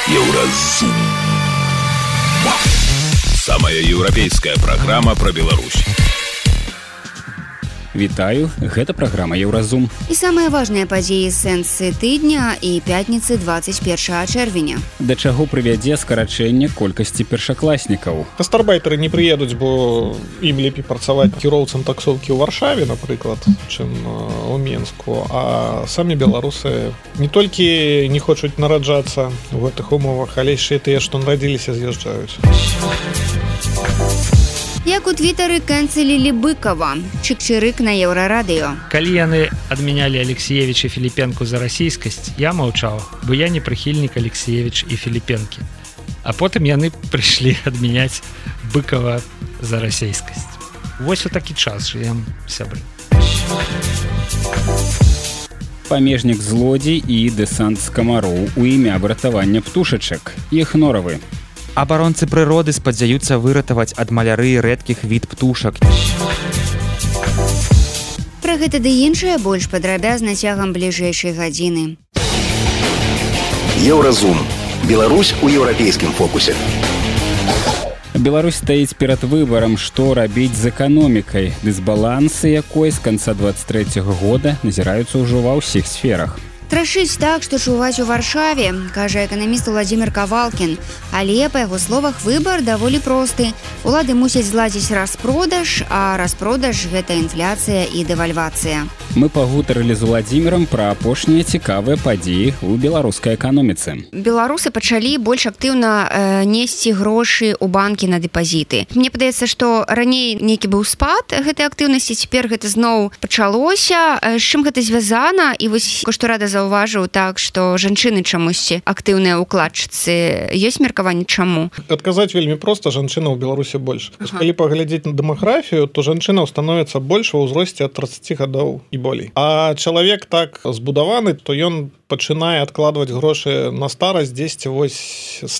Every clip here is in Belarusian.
Еўразум. Самая еўрапейская праграма пра Беларусь. Вітаю, гэта праграма Еўразум. І самыя важныя падзеі сэнсы тыдня і пятніцы 21 чэрвеня. Да чаго прывядзе скарачэнне колькасці першакласнікаў? Гастарбайтары не прыедуць, бо ім лепей працаваць кіроўцам таксоўкі ў Варшаве, напрыклад, чым у Менску. А самі беларусы не толькі не хочуць нараджацца ў гэтых умовах, але яшчэ тыя, што нарадзіліся, з'язджаюць. Як у твітары кэнцелілі Быкова, чык-чырык на Еўрарадыё. Калі яны адмянялі Алексеевич і Філіпенку за расійскасць, я маўчаў, бо я не прыхільнік Алексеевич і Філіпенкі. А потым яны прыйшлі адмяняць Быкова за расійскасць. Вось у такі час жывем, сябры. Памежнік злодзей і дэсант з камароў у імя выратавання птушачак. Іх норавы. Абаронцы прыроды спадзяюцца выратаваць ад малярыі рэдкіх від птушак. Пра гэта ды іншае больш падрабязна цягам бліжэйшай гадзіны. Еўразум. Беларусь у еўрапейскім фокусе. Беларусь стаіць перад выбарам, што рабіць з эканомікай, дысбалансы якой з канца 23-го года назіраюцца ўжо ва ўсіх сферах. Трашыць так, што чуваць у Варшаве, кажа эканаміст Владзімир Кавалкін. Але, па яго словах, выбар даволі просты. Улады мусяць зладзіць распродаж, а распродаж – гэта інфляцыя і дэвальвацыя. Мы пагутарылі з Владзімірам пра апошнія цікавыя падзеі ў беларускай эканоміцы. Беларусы пачалі больш актыўна несці грошы ў банкі на дэпазіты. Мне падаецца, што раней нейкі быў спад гэтай актыўнасці, цяпер гэта зноў пачалося. З чым гэта звязана? І вось што рада заўважыў так, што жанчыны чамусьці актыўныя ўкладчыцы. Ёсць меркаванне чаму? Адказаць вельмі проста, жанчынаў у Беларусі больш. Калі паглядзець на дэмаграфію, то жанчынаў становіцца больш ва ўзросце ад 30 гадоў і болей. А чалавек так збудаваны, то ён пачынае адкладваць грошы на старасць дзесьці вось з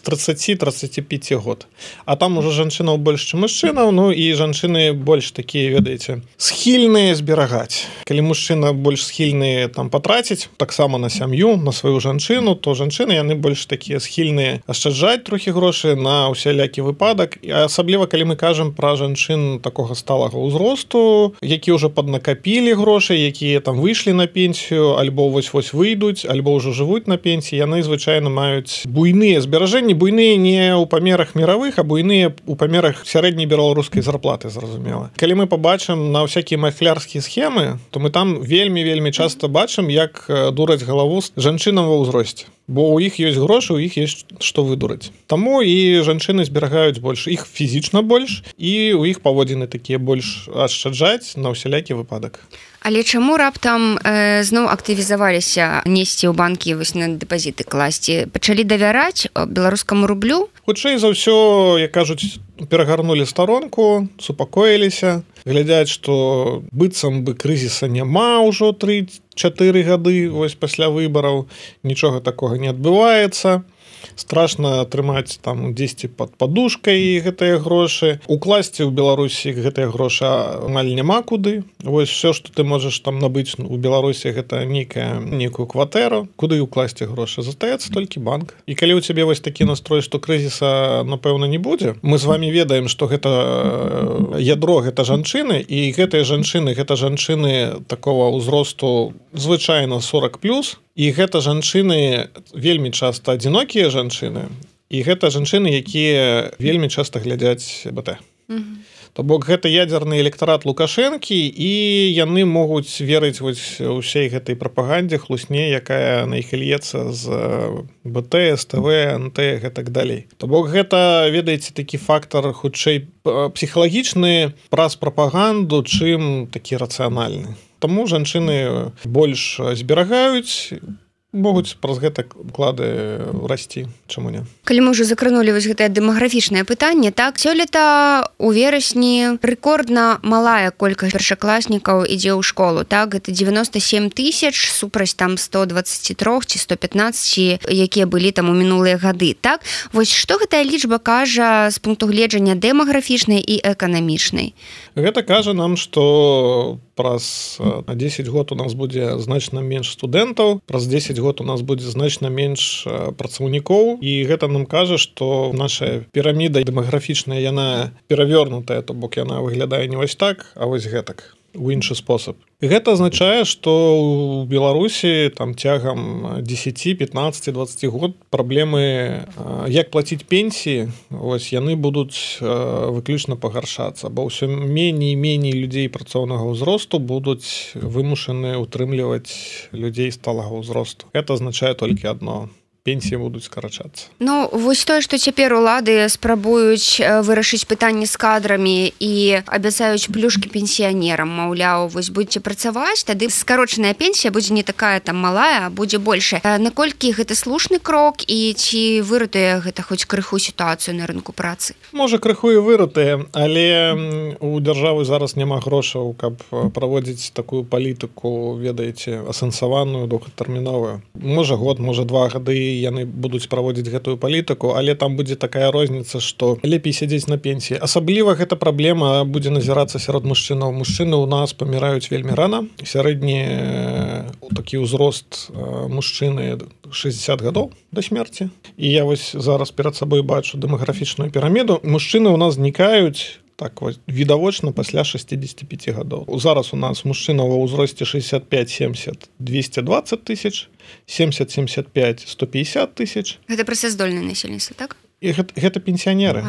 30-35 год. А там ужо жанчынаў больш, чым мужчынаў, ну і жанчыны больш такія, ведаеце, схільныя зберагаць. Калі мужчына больш схільны там патраціць, таксама на сям'ю, на сваю жанчыну, то жанчыны яны больш такія схільныя ашчаджаць трохі грошы на усялякі выпадак. І асабліва, калі мы кажам пра жанчын такога сталага ўзросту, які ўжо паднакапілі грошы, якія там выйшлі на пенсію, альбо вось-вось выйдуць, альбо ўжо жывуць на пенсіі, яны звычайна маюць буйныя зберажэнні, буйныя не ў памерах міравых, а буйныя ў памерах сярэдняй беларускай зарплаты, зразумела. Калі мы пабачым на ўсякія махлярскія схемы, то мы там вельмі часта бачым, як дураць галаву жанчынам ва ўзросце. Бо ў іх ёсць грошы, у іх ёсць што выдураць. Таму і жанчыны зберагаюць больш, іх фізічна больш, і ў іх паводзіны такія больш ашчаджаць на ўсялякі выпадак. Але чаму раптам зноў актывізаваліся несці ў банкі вось на дэпазіты класці? Пачалі давяраць беларускаму рублю? Хутчэй за ўсё, як кажуць, перагарнулі старонку, супакоіліся, глядзяць, што быццам бы крызіса няма ўжо 3-4 гады вось пасля выбараў, нічога такога не адбываецца. Страшна атрымаць там дзесьці пад падушкай гэтыя грошы. Укласці ў Беларусі гэтыя грошы амаль няма куды. Вось все, што ты можаш там набыць у Беларусі, гэта нейкую кватэру. Куды укласці грошы? Застаецца толькі банк. І калі ў цябе вось такі настрой, што крызіса, напэўна, не будзе, мы з вами ведаем, што гэта ядро, гэта жанчыны, і гэтыя жанчыны, гэта жанчыны такого ўзросту звычайна 40+, і гэта жанчыны вельмі часта адзінокія жанчыны, і гэта жанчыны, якія вельмі часта глядзяць БТ. То бок гэта ядзерны электарат Лукашэнкі, і яны могуць верыць вось усей гэтай прапагандзе хлусне, якая на іх льецца з БТ, СТВ, НТ і гэтак далей. То бок гэта, ведаеце, такі фактар хутчэй псіхалагічны праз прапаганду, чым такі рацыянальны. Таму жанчыны больш зберагаюць, могуць праз гэта уклады расці, чаму не. Калі мы ўжо закранулі вось гэтае дэмаграфічнае пытанне, так, сёлета у верасні рэкордна малая колькасць першакласнікаў ідзе ў школу, так, гэта 97 000 супраць там 123 ці 115, якія былі там у минулыя гады, так? Вось што гэтая лічба кажа з пункту гледжання дэмаграфічнай і эканамічнай? Гэта кажа нам, што праз 10 год у нас будзе значна менш студэнтаў, праз 10 год год у нас будзе значна менш працаўнікоў, і гэта нам кажа, што наша піраміда дэмаграфічная, яна перавернутая, то бок яна выглядае не вось так, а вось гэтак, у іншы спосаб. Гэта азначае, што ў Беларусі там цягам 10, 15, 20 год праблемы, як плаціць пенсіі, вось яны будуць выключна пагаршацца, бо ўсё меней і меней людзей працоўнага ўзросту будуць вымушаны ўтрымліваць людзей сталага ўзросту. Гэта азначае толькі адно: пенсіі будуць скарачацца. Ну, вось тое, што цяпер улады спрабуюць вырашыць пытанне з кадрамі і абяцаюць плюшкі пенсіянерам, маўляў, вось будзеце працаваць, тады скарочаная пенсія будзе не такая там малая, а будзе большая. Наколькі гэта слушны крок і ці выратуе гэта хоць крыху сітуацыю на рынку працы? Можа, крыху і выратуе, але у дзяржавы зараз няма грошаў, каб праводзіць такую палітыку, ведаеце, асэнсаваную, доўгатэрміновую. Можа год, можа 2 гады яны будуць праводзіць гэтую палітыку, але там будзе такая розніца, што лепей сядзець на пенсіі. Асабліва гэта праблема будзе назірацца сярод мужчынаў. Мужчыны ў нас паміраюць вельмі рана. Сярэдні такі ўзрост мужчыны 60 гадоў да смерці. І я вось зараз перад сабой бачу дэмаграфічную піраміду. Мужчыны ў нас знікаюць так вось відавочна пасля 65 гадоў. Зараз у нас мужчына ва ўзросце 65-70 220 тысяч, 70-75 150 тысяч. Гэта працаздольнае насельніцтва, так? І гэта пенсіянеры.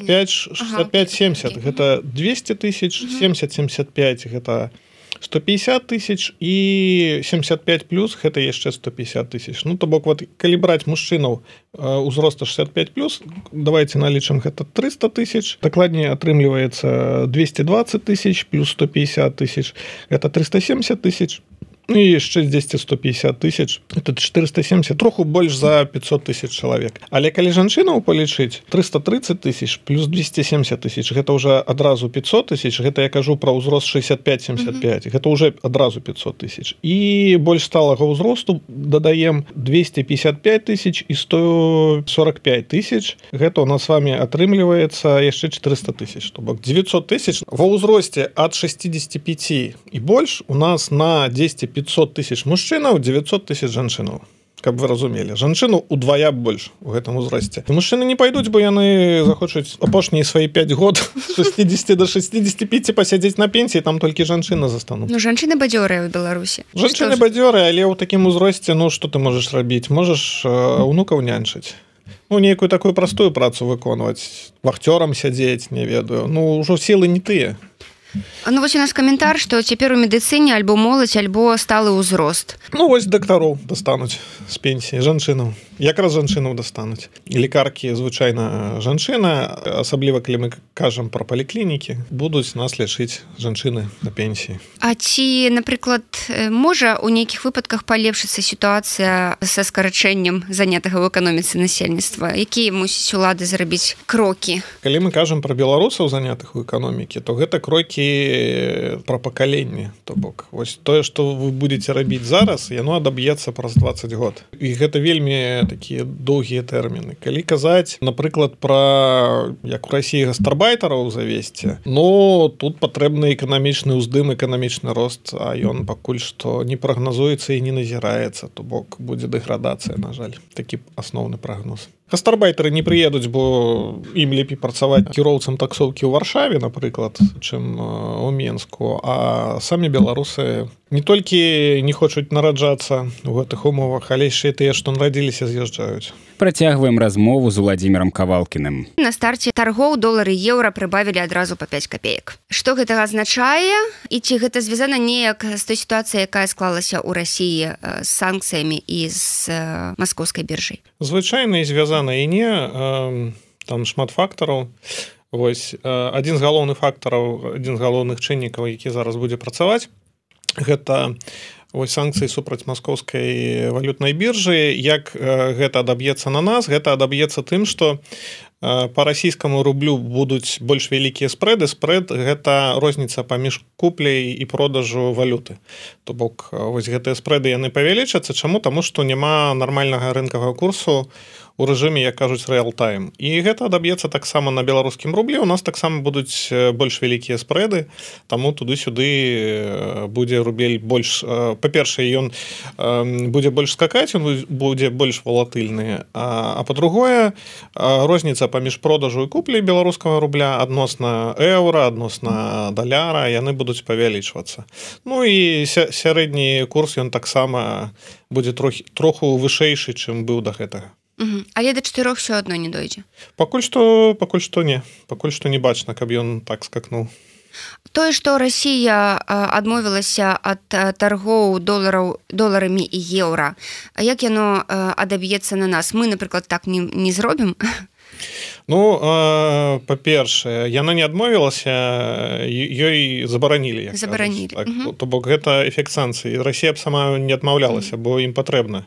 65-70 гэта 200 тысяч, 70-75 гэта 150 тысяч і 75 плюс гэта яшчэ 150 тысяч. Ну, то бок, вот, калі браць мужчынаў узроста 65 плюс, давайте налічым гэта 300 тысяч, дакладней атрымліваецца 220 тысяч плюс 150 тысяч, гэта 370 тысяч. Ну і яшчэ здесь 150 тысяч, это 470, троху больш за 500 тысяч чалавек. Але калі жанчынаў палічыць, 330 тысяч плюс 270 тысяч, гэта ўжо адразу 500 тысяч, гэта я кажу пра ўзрост 65-75, гэта ўжо адразу 500 тысяч. І больш сталага ўзросту дадаем 255 тысяч і 145 тысяч, гэта у нас с вами атрымліваецца яшчэ 400 тысяч, то бок 900 тысяч. Ва ўзросце ад 65 і больш у нас на 10 500 тысяч мужчынаў, 900 тысяч жанчынаў. Каб вы разумелі. Жанчыну удвая больш у гэтым узросце. Мужчыны не пойдуць, бо яны захочуць апошнія свае 5 год з 60 до 65 пасядзець на пенсіі, там толькі жанчыны застануць. Ну, жанчыны бадзёрыя ў Беларусі. Жанчыны бадзёрыя, але ў такім узросце, ну, што ты можаш рабіць? Можаш унукаў нянчыць. Ну, нейкую такую простую працу выконваць. Вахтёрам сядзець, не ведаю. Ну, ўжо сілы не тыя. Ну, вось у нас каментар, што цяпер у медыцыне альбо моладзь, альбо сталы ўзрост. Ну, вось дактароў дастануць з пенсіі, жанчынаў. Якраз жанчынаў дастануць. Лекаркі звычайна жанчына, асабліва калі мы кажам пра паліклінікі, будуць нас лячыць жанчыны на пенсіі. А ці, напрыклад, можа ў нейкіх выпадках палепшыцца сітуацыя са скарачэннем занятага ў эканоміцы насельніцтва? Якія мусіць улады зрабіць крокі? Калі мы кажам пра беларусаў занятых у эканомікі, то гэта крокі пра пакаленне. То бок, вось тое, што вы будзеце рабіць зараз, яно адаб'ецца праз 20 год. І гэта вельмі такія доўгія тэрміны. Калі казаць, напрыклад, пра як у Расіі гастарбайтараў завесці, ну, тут патрэбны эканамічны ўздым, эканамічны рост, а ён пакуль што не прагназуецца і не назіраецца, то бок будзе дэградацыя, на жаль. Такі асноўны прагноз. Гастарбайтары не прыедуць, бо ім лепей працаваць кіроўцам таксоўкі ў Варшаве, напрыклад, чым у Менску, а самі беларусы не толькі не хочуць нараджацца ў гэтых умовах, але яшчэ і тыя, што нарадзіліся, з'язджаюць. Працягваем размову з Уладзімірам Кавалкіным. На старце таргоў долары і еўра прыбавілі адразу па 5 копеек. Што гэта азначае? І ці гэта звязана неяк з той сітуацыяй, якая склалася ў Расіі з санкцыямі і з маскоўскай біржай? Звычайна і звязана і не. Там шмат фактараў. Вось, адзін з галоўных фактараў, адзін з галоўных чыннікаў, які зараз будзе працаваць, гэта вось санкцыі супраць маскоўскай валютнай біржы. Як гэта адаб'ецца на нас? Гэта адаб'ецца тым, што па расійскаму рублю будуць больш вялікія спрэды. Спрэд – гэта розніца паміж купляй і продажу валюты. То бок, вось гэтыя спрэды яны павялічацца. Чаму? Таму што няма нармальнага рынкавага курсу у рэжыме, як кажуць, реал-тайм. І гэта адаб'ецца таксама на беларускім рублі. У нас таксама будуць больш вялікія спрэды, таму туды-сюды будзе рубель больш... Па-першае, ён будзе больш скакаць, ён будзе больш волатыльны. А па-другое, розніца паміж продажу і купляй беларускага рубля адносна еўра, адносна даляра, яны будуць павялічвацца. Ну і сярэдні курс, ён таксама будзе троху вышэйшы, чым быў да гэтага. Але да 4 все адно не дойдзе. Пакуль што не. Пакуль што не бачна, каб ён так скакнуў. Тое, што Расія адмовілася ад таргоў доларамі і еўра, як яно адаб'ецца на нас? Мы, напрыклад, так не зробім? Ну, па-першае, яна не адмовілася, ёй забаранілі. Забаранілі. Так, то бок гэта эфект санкцый. Расія б сама не адмаўлялася, бо ім патрэбна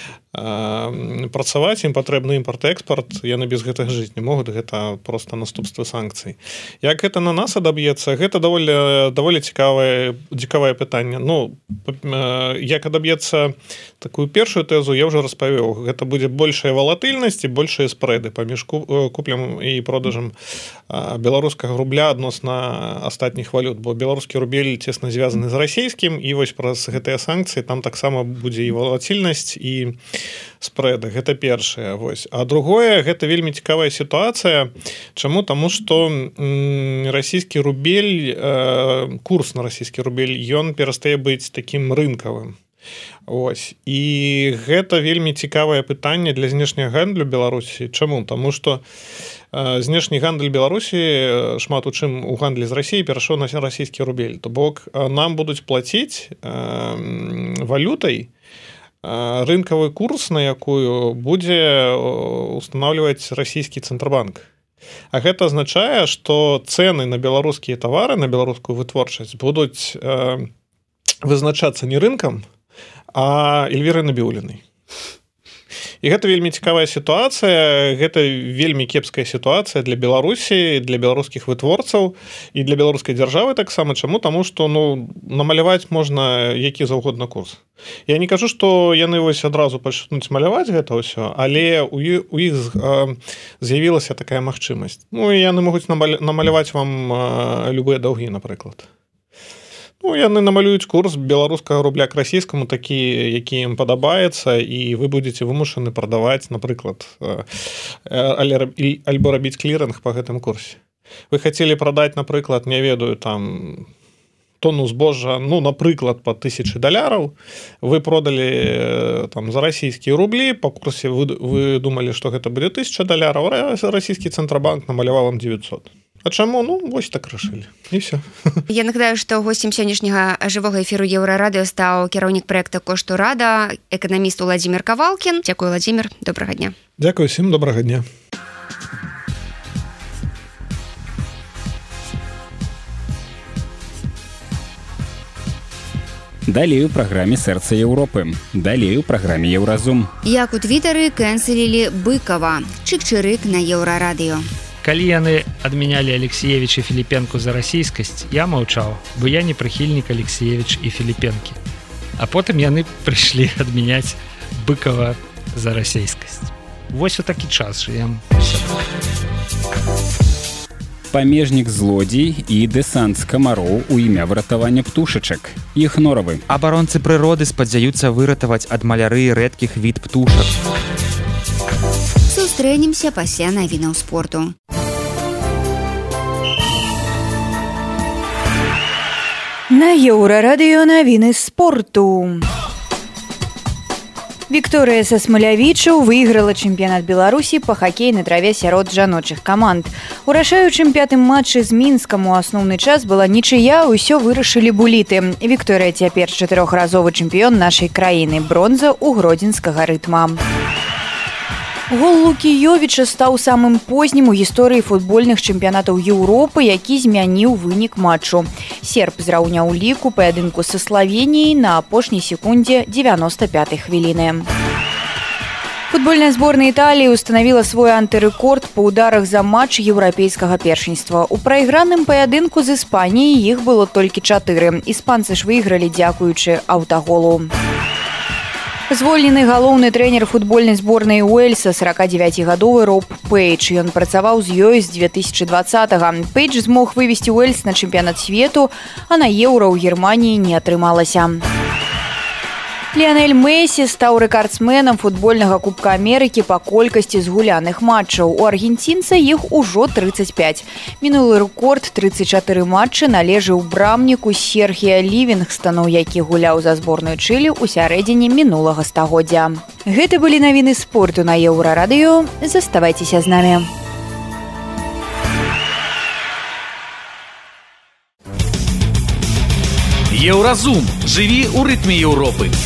працаваць, ім патрэбны імпорт-экспорт, яны без гэтага жыць не могуць, гэта проста наступствы санкцый. Як гэта на нас адаб'ецца, гэта даволі цікавае пытанне. Ну, як адаб'ецца такую першую тэзу, я ўжо распавёў, гэта будзе большая волатыльнасць і большыя спрэды паміж куплям і продажам беларускага рубля адносна астатніх валют, бо беларускі рубель цесна звязаны з расійскім, і вось праз гэтыя санкцыі там таксама будзе і волатыльнасць, і спрэды. Гэта першае. Вось. А другое, гэта вельмі цікавая сітуацыя. Чаму? Таму што расійскі рубель, курс на расійскі рубель, ён перастае быць такім рынкавым. Ось. І гэта вельмі цікавае пытанне для знешняга гандлю Беларусі. Чаму? Таму што знешні гандаль Беларусі шмат у чым у гандлі з Расіяй перайшоў на расійскі рубель. То бок нам будуць плаціць валютай рынкавы курс, на якую будзе устанаўліваць расійскі цэнтрабанк. А гэта азначае, што цэны на беларускія тавары, на беларускую вытворчасць будуць вызначацца не рынкам, а Эльвірай Набіулінай. І гэта вельмі цікавая сітуацыя, гэта вельмі кепская сітуацыя для Беларусі, для беларускіх вытворцаў і для беларускай дзяржавы таксама. Чаму? Таму што намаляваць можна які заўгодна курс. Я не кажу, што яны вось адразу пачнуць маляваць гэта ўсё, але у іх з'явілася такая магчымасць. Ну і яны могуць намаляваць вам любыя даўгі, напрыклад. Ну, яны намалююць курс беларускага рубля к расійскаму такі, які ім падабаецца, і вы будзеце вымушаны прадаваць, напрыклад, альбо рабіць клірынг па гэтым курсе. Вы хацелі прадаць, напрыклад, не ведаю, там тонну збожжа, ну, напрыклад, па $1000, вы продалі там за расійскія рублі, па курсе вы думалі, што гэта будзе $1000, расійскі цэнтрабанк намаляваў вам 900. А чаму? Ну, вось так рашылі. І все. Я нагадаю, што госцем сённяшняга жывога эфіру Еўрарадыё стаў кіраўнік праекта «Кошту Рада», эканаміст Уладзімір Кавалкін. Дзякуй, Уладзімір. Добрага дня. Дзякуй усім, добрага дня. Далей у праграме «Сэрца Еўропы». Далей у праграме «Еўразум». Як у твітары кэнселілі Быкова. Чык-чырык на Еўрарадыё. Калі яны адмянялі Алексіевіч і Філіпенку за расійскасць, я маўчаў, бо я не прыхільнік Алексіевіч і Філіпенкі. А потым яны прыйшлі адмяняць Быкова за расійскасць. Вось у такі час жывем. Памежнік злодзей і дэсант з камароў у імя выратавання птушачак. Іх норавы. Абаронцы прыроды спадзяюцца выратаваць ад малярыі рэдкіх від птушак. Сустрэнемся пасля навінаў спорту. На Еўрарадыё навіны спорту. Вікторыя са Смалявічаў выйграла чэмпіянат Беларусі па хакеі на траве сярод жаночых каманд. У рашаючым пятым матчы з Мінскам у асноўны час была нічыя, усё вырашылі буліты. Вікторыя цяпер 4-разовы чэмпіён нашай краіны, бронза ў гродзенскага Рытма. Гол Лукі Йовіча стаў самым познім у гісторыі футбольных чэмпіянатаў Еўропы, які змяніў вынік матчу. Серб зраўняў лік у паядынку са Славеніяй на апошняй секундзе 95-й хвіліны. Футбольная зборная Італіі устанавіла свой антырэкорд па ударах за матч еўрапейскага першынства. У прайграным паядынку з Іспаніяй іх было толькі 4. Іспанцы ж выйгралі дзякуючы аўтаголу. Звольнены галоўны трэнер футбольнай зборнай Уэльса 49гадовы Роб Пейдж. Ён працаваў з ёй з 2020-го. Пейдж змог вывесці Уэльс на чэмпіянат свету, а на еўра ў Германіі не атрымалася. Ліанель Месі стаў рэкардсменам футбольнага Кубка Амерыкі па колькасці згуляных матчаў. У аргенцінца іх ужо 35. Мінулы рэкорд 34 матчы належыў брамніку Серхія Лівінгстану, які гуляў за зборную Чылі ў сярэдзіне мінулага стагоддзя. Гэта былі навіны спорту на Еўрарадыё. Заставайцеся з намі. Еўразум. Жыві ў рытме Еўропы.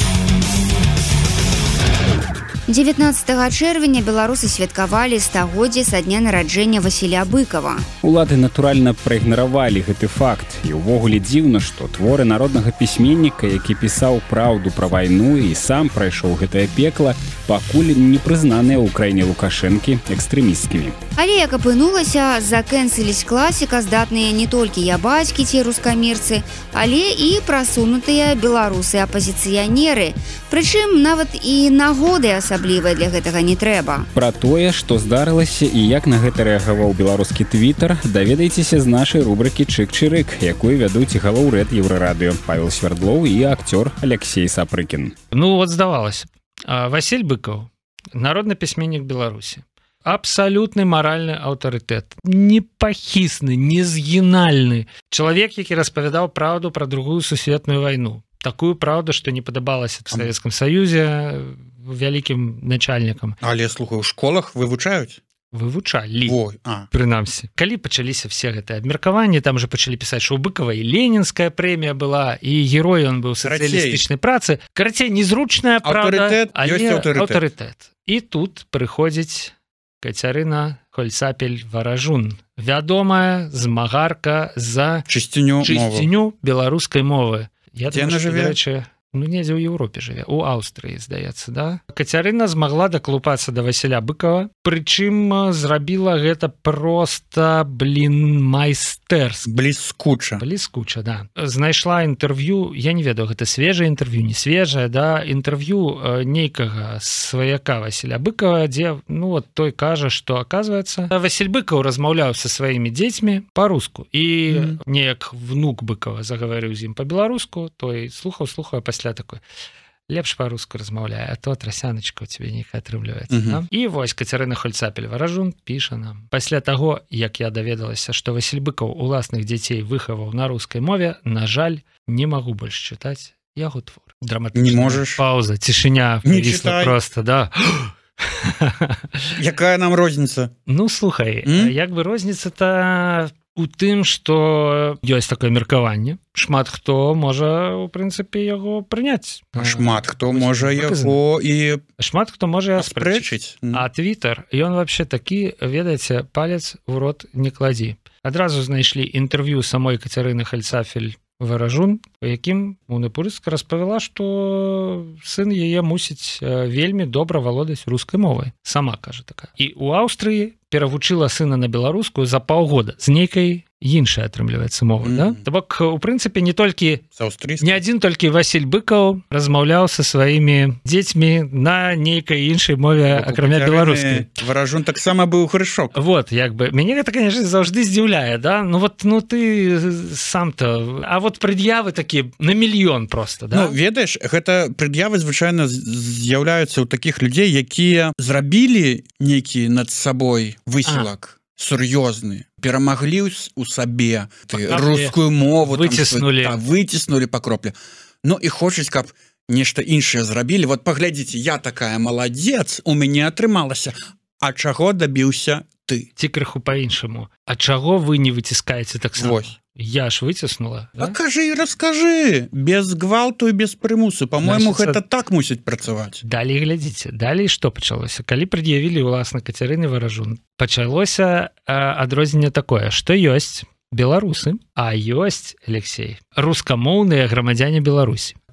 19 чэрвеня беларусы святкавалі стагоддзе са дня нараджэння Васіля Быкова. Улады, натуральна, праігнаравалі гэты факт. І ўвогуле дзіўна, што творы народнага пісьменніка, які пісаў праўду пра вайну і сам прайшоў гэтае пекла, пакуль не прызнаныя ў краіне Лукашэнкі экстрэмісцкімі. Але, як апынулася, закэнселіць класіка здатныя не толькі ябацькі ці рускамірцы, але і прасунутыя беларусы-апазіцыянеры. Прычым нават і нагоды асаблівай для гэтага не трэба. Пра тое, што здарылася і як на гэта рэагаваў беларускі твітар, даведайцеся з нашай рубрыкі «Чык-чырык», якую вядуць галоўрэд Еўрарадыё Павел Свердлоў і акцёр Алексей Сапрыкін. Ну вот здавалася. Васіль Быкаў, народны пісьменнік Беларусі. Абсалютны маральны аўтарытэт, непахісны, незгінальны чалавек, які распавядаў праўду пра другую сусветную вайну. Такую праўду, што не падабалася в Савецкім Саюзе вялікім начальнікам. Але, слухай, у школах вывучаюць? Вывучалі, прынамсі. Калі пачаліся все гэтыя абмеркаванні, там же пачалі пісаць, што ў Быкава і ленінская прэмія была, і герой ён быў сацыялістычнай працы. Карацей, незручная праўда, але аўтарытэт. І тут прыходзіць Кацярына Хольцапель-Варажун, вядомая змагарка за чысціню беларускай мовы. Я думаю, што, дарэчы, недзе ў Еўропе жыве, у Аўстрыі, здаецца, да? Кацярына змагла даклупацца да Васіля Быкова, прычым зрабіла гэта проста, майстэрска. Бліскуча, да. Знайшла інтэрв'ю, я не ведаю, гэта свежае інтэрв'ю, не свежае, да, інтэрв'ю нейкага сваяка Васіля Быкова, дзе, той кажа, што, аказваецца, Васіль Быкаў размаўляў са сваімі дзецьмі па-руску, і неяк внук Быкова загаварыў з ім па-беларуску, той слухаў, пасля такой, лепш па-руску размаўляе, а то трасяночка ў цябе нейкая атрымліваецца. І вось Кацярына Хольцапель-Варажун піша нам. Пасля таго, як я даведалася, што Васіль Быкаў уласных дзяцей выхаваў на рускай мове, на жаль, не магу больш чытаць яго твор. Драматычная пауза, цішыня павісла проста, да. Якая нам розніца? Ну, слухай, як бы розніца-то у тым, што ёсць такое меркаванне. Шмат хто можа, у прынцыпе, яго прыняць. Шмат хто можа яго і аспрэчыць. А твітар, ён вообще такі, ведаеце, палец у рот не кладзі. Адразу знайшлі інтэрв'ю самой Кацярыны Хольцапель-Варажун, у якім Унапурыцка распавяла, што сын яе мусіць вельмі добра валодаць рускай мовай. Сама, кажа, такая. І ў Аўстрыі перавучыла сына на беларускую за паўгода з нейкай іншай атрымліваецца мова, да? То бок, у прынцыпе, не адзін толькі Васіль Быкаў размаўляў са сваімі дзецьмі на нейкай іншай мове, акрамя беларускай. Варажун таксама быў хрышок. Вот, як бы, мяне гэта, конечно, заўжды здзіўляе, да? Ты сам-то... А вот прад'явы такія на мільён просто, да? Ведаеш, гэта прад'явы звычайна з'яўляюцца ў такіх людзей, якія зрабілі нейкі над сабой высілак сур'ёзны, перамаглі ў сабе рускую мову, выціснулі па кроплі. Ну і хочуць, каб нешта іншае зрабілі. Вот паглядзіце, я такая маладзец, у мяне атрымалася. А чаго дабіўся ты? Ці крыху па-іншаму. А чаго вы не выціскаеце таксама? Я ж выціснула. А кажы і раскажы. Без гвалту і без прымусу. Па-мойму, гэта так мусіць працаваць. Далей глядзіце. Далей што пачалося? Калі прад'явілі ўласна Кацярыны Варажун, пачалося адрозненне такое, што ёсць беларусы, а ёсць, Алексей, рускамоўныя грамадзяне Беларусі.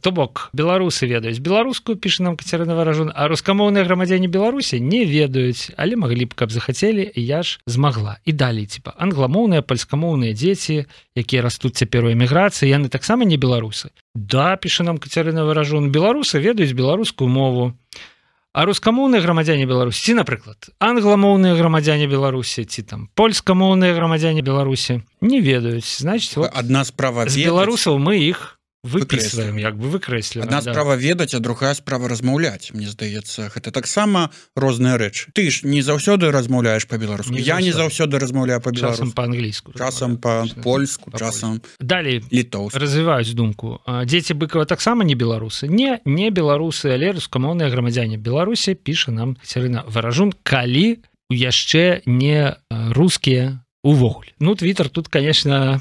То бок беларусы ведаюць беларускую, піша нам Кацярына Варажун, а рускамоўныя грамадзяне Беларусі не ведаюць, але маглі б, каб захацелі, і я ж змагла. І далей, англамоўныя, польскамоўныя дзеці, якія растуць цяпер у эміграцыі, яны таксама не беларусы. Да, піша нам Кацярына Варажун, беларусы ведаюць беларускую мову. А рускамоўныя грамадзяне Беларусі, ці, напрыклад, англамоўныя грамадзяне Беларусі, ці там польскамоўныя грамадзяне Беларусі не ведаюць. Значыць, вот, адна справа з беларусаў мы іх выпісваем, як бы выкрэсліваем. Адна справа ведаць, а другая справа размаўляць. Мне здаецца, гэта таксама розныя рэчы. Ты ж не заўсёды размаўляеш па-беларуску. Я не заўсёды размаўляю па-беларуску. Часам па-англійску. Часам па-польску, часам далей літоўску. Развіваюць думку. Дзеці Быкава таксама не беларусы. Не беларусы, але рускамоўныя грамадзяне Беларусі, піша нам Кацярына Варажун, калі яшчэ не рускія увогуле. Ну, Твиттер тут, конечно,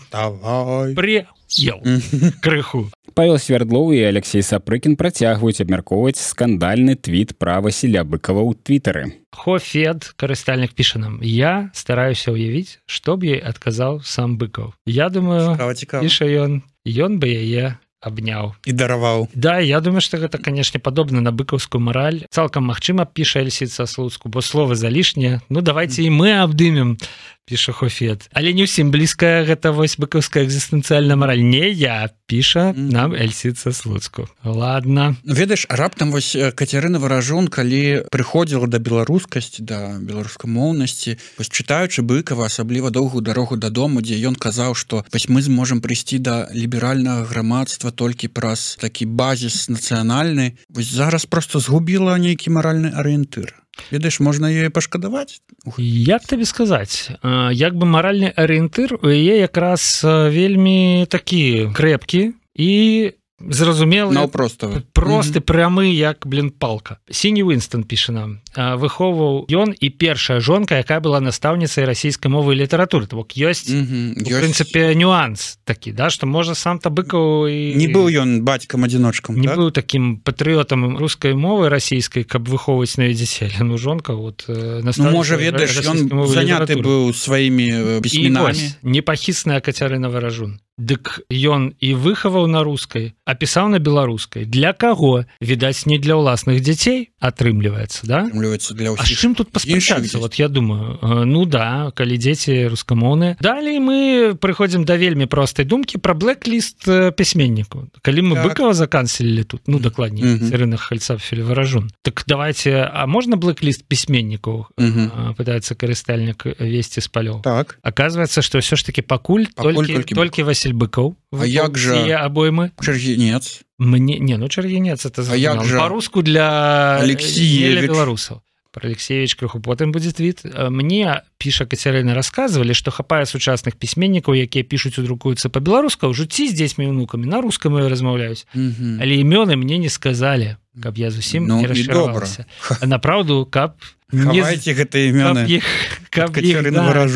приел крыху. Павел Свердлоў і Алексей Сапрыкін працягваюць абмяркоўваць скандальны твіт пра Васіля Быкава ў твітары. Хофед, карыстальнік, піша нам: я стараюся ўявіць, што б ёй адказаў сам Быкаў. Я думаю, піша ён бы яе абняў і дараваў. Да, я думаю, што гэта, канешне, падобна на быкаўскую мараль. Цалкам магчыма, піша Эльсіца Слуцку, бо слова залішняе. Ну, давайте і мы абдымем, піша Хофет. Але не ўсім блізкая гэта вось быкаўская экзістэнцыяльная мараль. Не я, піша нам Эльсіца Слуцку. Ладно. Ведаеш, раптам вось Кацярына Варажун, калі прыходзіла да беларускасці, да беларускамоўнасці, вось чытаючы Быкава, асабліва доўгую дарогу дадому, дзе ён казаў, што вось мы зможам прыйсці да ліберальнага грамадства толькі праз такі базіс нацыянальны. Вось зараз проста згубіла нейкі маральны арыентыр. Ведаеш, можна яе пашкадаваць? Як табе сказаць? Як бы маральны арыентыр у яе якраз вельмі такі крэпкі і зразумелы, просты, прямы, як, палка. Сіні Уінстон, піша нам, выхоўваў ён і першая жонка, якая была настаўніцай расійскай мовы і літаратуры. То бок ёсць, у прынцыпе, нюанс такі, да, што можа сам-то Быкаў і... Не быў ён бацькам-адзіночкам, не быў такім патрыётам рускай мовы расійскай, каб выхоўваць на яе дзяцей. Ну, жонка, вот, настаўніцай... Ну, можа, ведаеш, ён заняты быў сваімі пісьменамі. Непахісная Кацярына Варажун. Дык ён і выхаваў на рускай, апісаў на беларускай. Для каго? Відаць, не для ўласных дзяцей атрымліваецца, да? Атрымліваецца для ўсіх. А з чым тут паспрачацца? Вот я думаю, ну да, калі дзеці рускамоўныя. Далей мы прыходзім да вельмі простай думкі пра блэк-ліст пісьменніку. Калі мы Быкава заканцелілі тут, ну, дакладней, Кацярына Варажун. Так давайте, а можна блэк-ліст пісьменнікаў? Пытаецца карыстальнік Весці з палёў. Так. Аказваецца, што ўсё ж такі пакуль толькі Васіль Быкаў. А як жа абоймы? Чаргінец. Мне, не, ну Чаргінец это по-руску для беларусаў. Про Алексеевич крыху потым будзе твіт. Мне, піша Кацярына, расказвалі, што хапае сучасных пісьменнікаў, якія пішуць і друкуюцца па-беларуска, ў жыцці з дзецьмі і ўнукамі на рускай мове размаўляюць. Але імёны мне не сказалі, каб я зусім не расчаравалася. А направду, каб хавайце гэтыя імёны, каб іх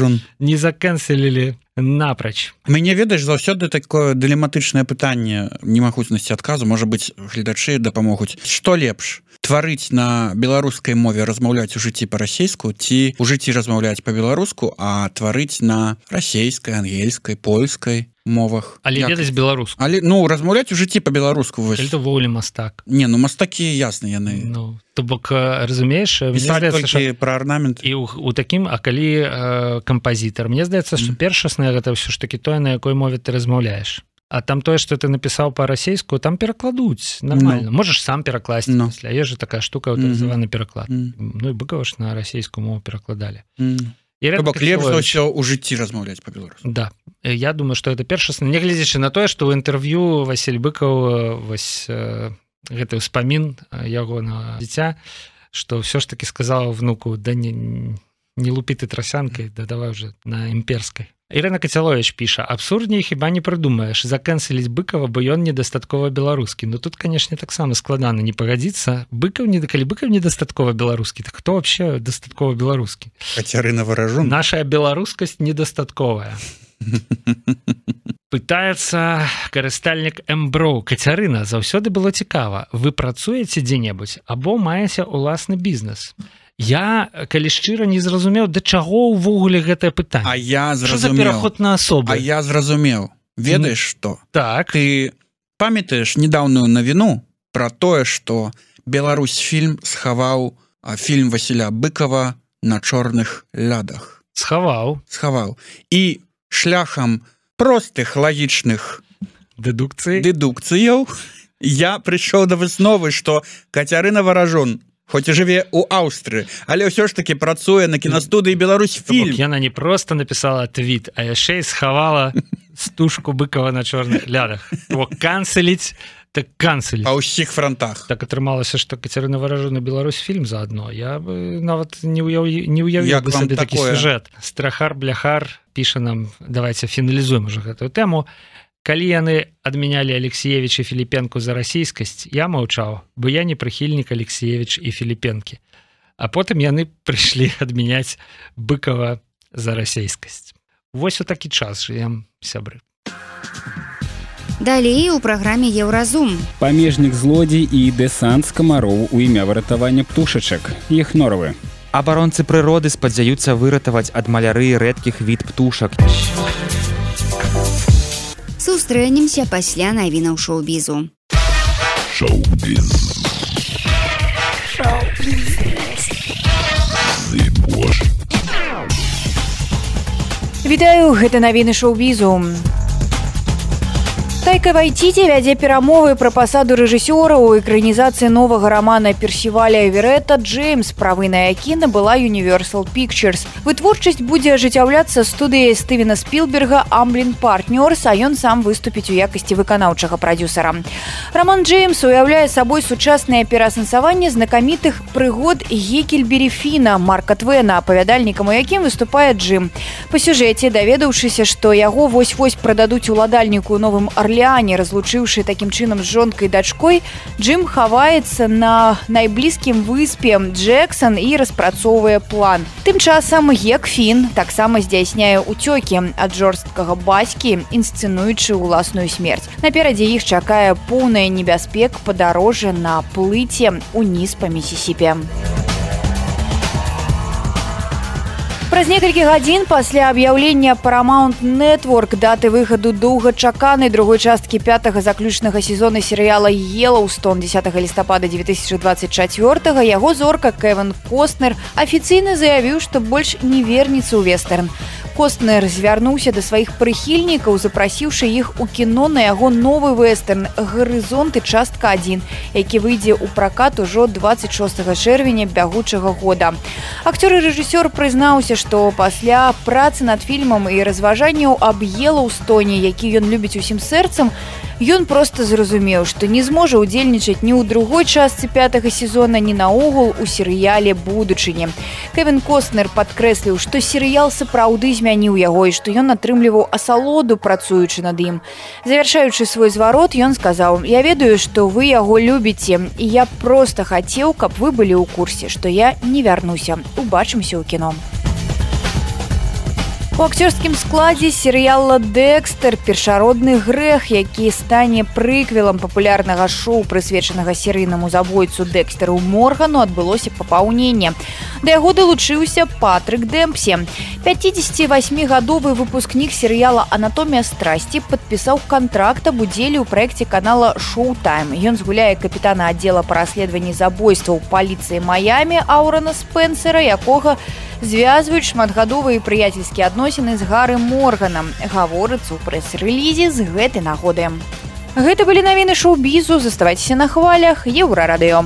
не заканцелілі напрач. Мяне, ведаеш, заўсёды такое дылематычнае пытанне немагутнасці адказу, можа быць, гледачы дапамогуць. Што лепш? Тварыць на беларускай мове, размаўляць у жыцці па-расейску, ці ў жыцці размаўляць па-беларуску, а тварыць на расейскай, ангельскай, польскай мовах. Але ведаць беларуску. Але, ну, размаўляць у жыцці па-беларуску. Это ввогуле мастак. Не, ну, мастакі, ясна, яны. Ну, то бок, разумееш, пісаць толькі пра арнамент. І у такім, а калі кампазітар, мне здаецца, што першаснае гэта ўсё ж такі тое, на якой мове ты размаўляеш. А там тое, што ты напісаў па-расейску, там перакладуць нормально. Можаш сам перакласці пасля. Є ж такая штука, аўтарызаваны пераклад. Ну і Быкава ж на расейскую мову перакладалі. То бок лепш за ўсё ў жыцці размаўляць па-беларуску. Да. Я думаю, што гэта першасна. Нягледзячы на тое, што ў інтэрв'ю Васіль Быкаў, вось гэты ўспамін яго на дзіця, што ўсё ж такі сказаў внуку: да не лупі ты трасянкай, да давай уже на імперскай. Ірына Кацяловіч піша: абсурдней хіба не прыдумаеш заканцеліць Быкава, бо ён недастаткова беларускі. Ну тут, канешне, таксама складана не пагадзіцца. Калі Быкаў недастаткова беларускі, так хто вообще дастаткова беларускі? Кацярына Варажун. Наша беларускасць недастатковая. Пытаецца карыстальнік Эмброў: Кацярына, заўсёды было цікава, вы працуеце дзе-небудзь або маеце ўласны бізнес? Я, калі шчыра, не зразумеў, да чаго ўвогуле гэтае пытанне. А я зразумеў. Што за пераход на асобы? А я зразумеў. Ведаеш што? Так. Ты памятаеш недаўную навіну про тое, што Беларусь фільм схаваў фільм Васіля Быкова на чорных лядах. Схаваў. І шляхам простых лагічных дэдукцыяў я прыйшоў да высновы, што Кацярына Варажун хоць і жыве ў Аўстрыі, але ўсё ж таки працуе на кінастудыі Беларусь фільм. Яна не просто напісала твіт, а яшчэ і схавала стужку Быкова на чорных лядах. Бо канцеліць, так канцеліць. Па ўсіх фронтах. Так атрымалася, што Кацярына Варажун на Беларусь фільм заадно. Я бы нават не уявіў бы сабе такі сюжэт. Страхар-бляхар піша нам, давайте фіналізуем уже гэтую тэму. Калі яны адмянялі Алексеевич і Філіпенку за расійскасць, я маўчаў, бо я не прыхільнік Алексеевич і Філіпенкі. А потым яны прыйшлі адмяняць Быкова за расійскасць. Вось у такі час жывем, сябры. Далей у праграме Еўразум. Памежнік злодзей і дэсант з камароў у імя выратавання птушачак. Іх норавы. Абаронцы прыроды спадзяюцца выратаваць ад малярыі рэдкіх від птушак. Сустрэнемся пасля навінаў шоу-бізу. Шоу-біз. Вітаю, гэта навіны шоу-бізу. Тайка Вайціці вядзе перамовы пра пасаду рэжысёра ў экранізацыі новага рамана Персіваля Эверетта «Джеймс», правы на які набыла Universal Pictures. Вытворчасць будзе ажыццяўляцца студыяй Стывена Спілберга «Амблін Партнёрс», а ён сам выступіць у якасці выканаўчага прадзюсара. Раман «Джеймс» уяўляе сабой сучаснае пераасэнсаванне знакамітых прыгод Гекельбері Фіна, Марка Твена, апавядальнікам у якім выступае Джим. Па сюжэце, даведаўшыся, што яго вось-вось прададуць уладальніку ў Новым Арлеане, разлучыўшы такім чынам з жонкай і дачкой, Джим хаваецца на найблізкім выспе Джексон і распрацоўвае план. Тым часам Гек Фін таксама здзяйсняе ўцёкі ад жорсткага бацькі, інсцэнуючы ўласную смерць. Наперадзе іх чакае поўная небяспек падарожжа на плыце ўніз па Місісіпі. Праз некалькі гадзін пасля аб'яўлення Paramount Network даты выхаду доўгачаканай другой часткі 5-га заключнага сезона серыяла «Йеллоўстон» 10 лістапада 2024-га яго зорка Кевин Костнер афіцыйна заявіў, што больш не вернецца ў вестэрн. Костнер звярнуўся да сваіх прыхільнікаў, запрасіўшы іх у кіно на яго новы вестэрн «Гарызонты. Частка 1», які выйдзе ў пракат ужо 26 чэрвеня бягучага года. Акцёр і рэжысёр прызнаўся, што пасля працы над фільмам і разважанняў аб Йеллоўстоне, які ён любіць усім сэрцам, ён проста зразумеў, што не зможа ўдзельнічаць ні ў другой частцы 5-га сезона, ні наогул у серыяле будучыні. Кевин Костнер падкрэсліў, што серыял сапраўды змяніў яго і што ён атрымліваў асалоду, працуючы над ім. Завяршаючы свой зварот, ён сказаў: «Я ведаю, што вы яго любіце, і я проста хацеў, каб вы былі ў курсе, што я не вярнуся. Убачымся ў кіно». У акцёрскім складзе серыяла «Дэкстер» першародны грэх, які стане прыквелам папулярнага шоу, прысвечанага серыйнаму забойцу Дэкстеру Моргану, адбылося папаўненне. Да яго далучыўся Патрык Дэмпсі. 58-гадовы выпускнік серыяла «Анатомія страсці» падпісаў кантракт аб удзеле ў праекце канала «Шоу-тайм». Ён згуляе капітана аддзела па расследаванні забойстваў паліцыі Майамі Аўрана Спенсера, якога звязваюць шматгадовыя прыяцельскія адносіны з Гарым Морганам, гаворыцца ў прэс-рэлізе з гэтай нагоды. Гэта былі навіны шоу-бізу. Заставайцеся на хвалях Еўрарадыё.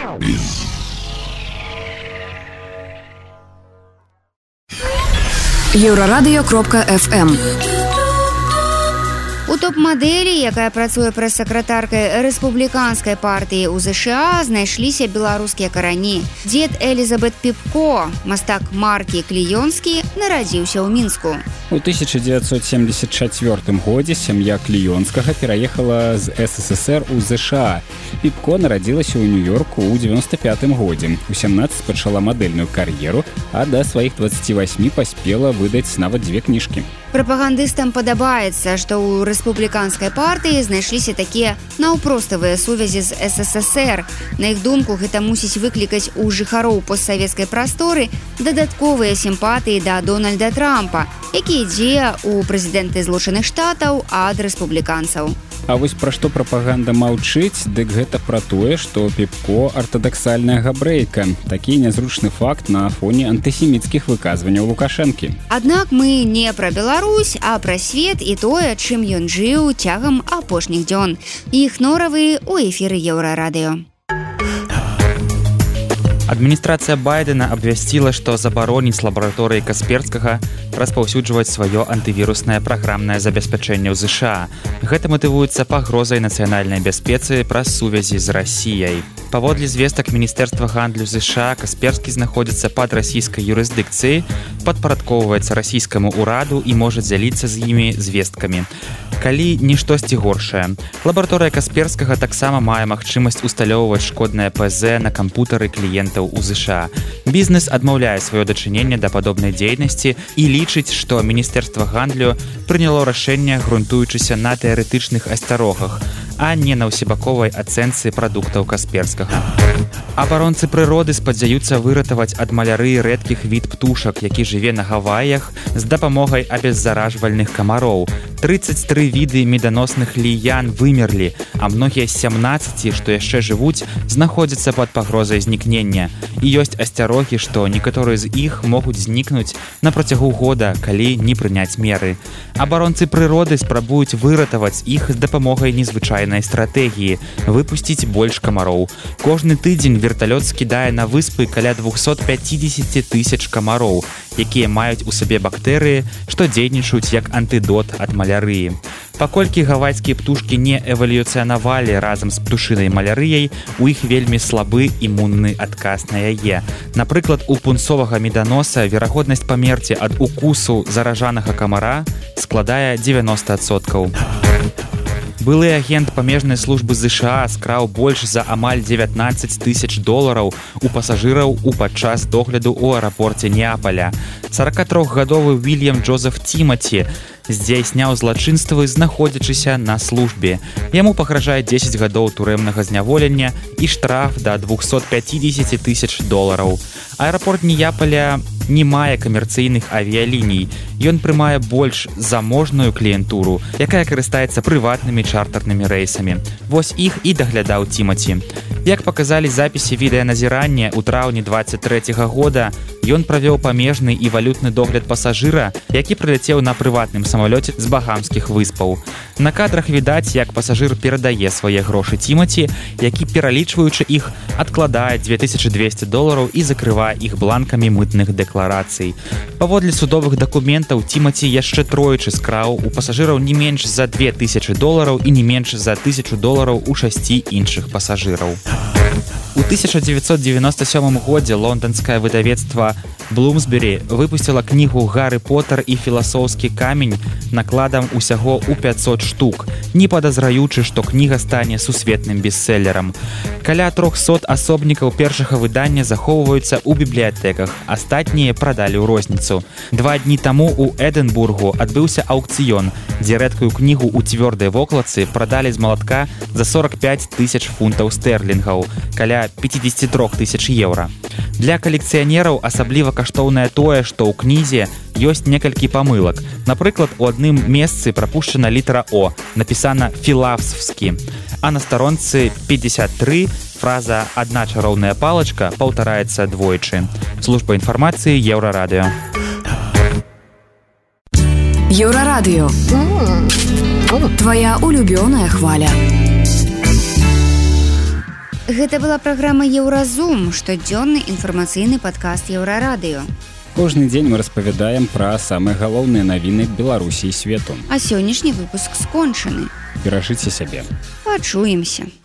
Еўрарадыё.фм. У топ-мадэлі, якая працуе прэс-сакратаркай рэспубліканскай партыі ў ЗША, знайшліся беларускія карані. Дзед Элізабет Піпко, мастак Маркі Кліёнскі, нарадзіўся ў Мінску. У 1974 годзе сям'я Кліёнскага пераехала з СССР у ЗША. Піпко нарадзілася ў Нью-Йорку ў 95 годзе. У 17 пачала мадэльную кар'еру, а да сваіх 28 паспела выдаць нават 2 кніжкі. Прапагандыстам падабаецца, што ў рэспубліканскай партыі знайшліся такія наўпроставыя сувязі з СССР. На іх думку, гэта мусіць выклікаць у жыхароў постсавецкай прасторы дадатковыя сімпатыі да Дональда Трампа, які ідзе ў прэзідэнты Злучаных Штатаў ад рэспубліканцаў. А вось пра што прапаганда маўчыць, дык гэта пра тое, што Пепко артадаксальная габрэйка. Такі нязручны факт на фоне антысеміцкіх выказванняў Лукашэнкі. Аднак мы не пра Беларусь, а пра свет і тое, чым ён жыў цягам апошніх дзён. Іх норавы ў эфіры Еўрарадыё. Адміністрацыя Байдена абвясціла, што забароніць лабараторыі Касперскага распаўсюджваць сваё антывіруснае праграмнае забеспячэнне ў ЗША. Гэта матывуецца пагрозай нацыянальнай бяспецы праз сувязі з Расіяй. Паводле звестак Міністэрства гандлю ЗША, Касперскі знаходзіцца пад расійскай юрысдыкцыяй, падпарадкоўваецца расійскаму ўраду і можа дзяліцца з імі звесткамі. Калі не штосьці горшае. Лабараторыя Касперскага таксама мае магчымасць усталёўваць шкоднае ПЗ на кампутары кліентаў у ЗША. Бізнес адмаўляе сваё дачыненне да падобнай дзейнасці і лічыць, што Міністэрства гандлю прыняло рашэнне, грунтуючыся на тэарэтычных асцярогах, а не на ўсебаковай ацэнцы прадуктаў Касперскага. Абаронцы прыроды спадзяюцца выратаваць ад малярыі рэдкіх від птушак, які жыве на Гаваях з дапамогай абеззаражвальных камароў. 33 віды меданосных ліян вымерлі, а многія з 17, што яшчэ жывуць, знаходзяцца пад пагрозай знікнення. І ёсць асцярогі, што некаторыя з іх могуць знікнуць на працягу года, калі не прыняць меры. Абаронцы прыроды спрабуюць выратаваць іх з дапамогай незвычайнай стратэгіі – выпусціць больш камароў. Кожны тыдзень верталёт скідае на выспы каля 250 тысяч камароў, якія маюць у сабе бактэрыі, што дзейнічаюць як антыдот ад малярыі. Паколькі гавайскія птушкі не эвалюцыянавалі разам з птушынай малярыяй, у іх вельмі слабы імунны адказ на яе. Напрыклад, у пунцовага меданоса верагоднасць памерці ад укусу заражанага камара складае 90%. Былы агент памежнай службы ЗША скраў больш за амаль 19 тысяч долараў у пасажыраў у падчас догляду ў аэрапорце Неапаля. 43-гадовы Вільям Джозеф Тімаці здзяйсняў злачынствы, знаходзячыся на службе. Яму пагражае 10 гадоў турэмнага зняволення і штраф да 250 тысяч долараў. Аэрапорт Неапаля не мае камерцыйных авіяліній. Ён прымае больш заможную кліентуру, якая карыстаецца прыватнымі чартарнымі рэйсамі. Вось іх і даглядаў Тімаці. Як паказалі запіси відэаназірання, у траўні 23-го года ён правёў памежны і валютны догляд пасажыра, які прыляцеў на прыватным самалёце з Багамскіх выспаў. На кадрах відаць, як пасажыр перадае свае грошы Тімаці, які, пералічваючы іх, адкладае 2200 долараў і закрывае іх бланкамі мытных дэкларацый. Паводле судовых дакументаў, Тімаці яшчэ тройчы скраў у пасажыраў не менш за 2000 долараў і не менш за 1000 долараў у 6 іншых пасажыраў. У 1997 годзе лонданскае выдавецтва Блумсбері выпусціла кнігу «Гарры Поттер і філасофскі камень» накладам усяго ў 500 штук, не падазраючы, што кніга стане сусветным бестселлерам. Каля 300 асобнікаў першага выдання захоўваюцца ў бібліятэках, астатнія прадалі ў розніцу. 2 дні таму ў Эдынбургу адбыўся аўкцыён, дзе рэдкую кнігу ў цвёрдай вокладцы прадалі з малатка за 45 тысяч фунтаў стэрлінгаў, каля 53 тысяч еўра. Для калекцыянераў асабліва каштоўнае тое, што ў кнізе ёсць некалькі памылак. Напрыклад, у адным месцы прапушчана літара «О», напісана «філасофскі», а на старонцы 53 фраза «Адна чароўная палачка» паўтараецца двойчы. Служба інфармацыі Еўрарадыё. Еўрарадыё. Твоя улюбёная хваля. Гэта была праграма «Еўразум», штодзённы інфармацыйны падкаст Еўрарадыё. Кожны дзень мы распавядаем пра самыя галоўныя навіны Беларусі і свету. А сённяшні выпуск скончаны. Беражыце сябе. Пачуемся.